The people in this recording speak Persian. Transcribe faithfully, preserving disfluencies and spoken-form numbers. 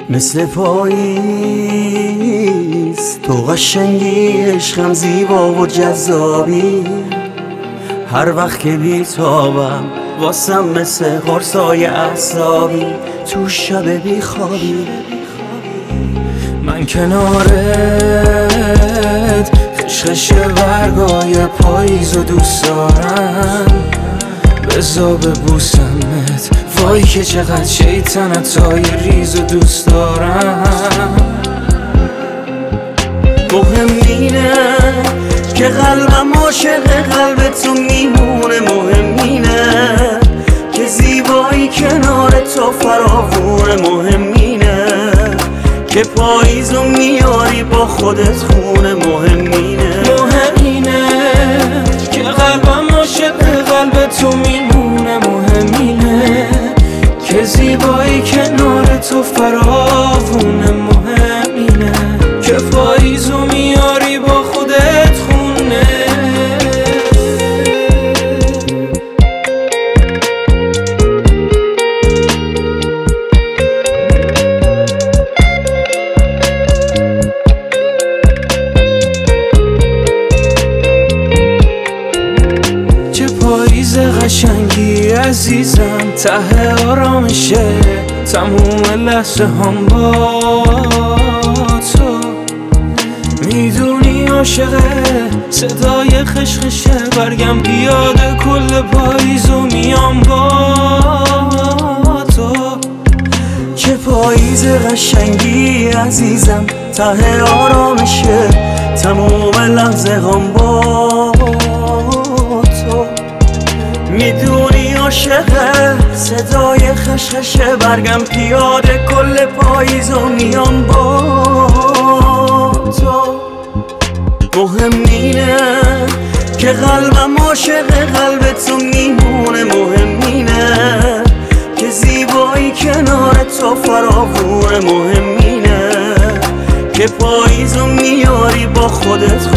مثل پاییز تو قشنگی، عشقم زیبا و جذابی. هر وقت که بیتابم واسم مثل قرصای اعصابی. تو شب بیخوابی من کنارت، خشخش برگای پاییز و دوست دارم. بزا ببوسمت، وای که چقدر شیطنت های ریز و دوست دارم. مهم اینه که قلبم عاشق قلب تو میمونه. مهم اینه که زیبایی کنار تو فراوونه. مهم اینه که پاییزو میاری با خودت خونه. مهم اینه مهم اینه که قلبم عاشق قلب تو میمونه. مهم اینه که زیبایی کنار تو فراوونه. مهم اینه که پاییزو میاری با خودت خونه. چه پاییز قشنگی عزیزم، ته آرامشه تموم لحظه هم با تو. میدونی عاشقه صدای خشخشه برگم پیاده کل پاییزو میام با تو. چه پاییز قشنگی عزیزم، ته آرامشه تموم لحظه هم با تو. میدونی عاشقه صدای خشخشه برگم پیاده کل پاییزو میام با تو. مهم اینه که قلبم عاشق قلب تو میمونه. مهم اینه که زیبایی کنار تو فراوونه. مهم اینه که پاییزو میاری با خودت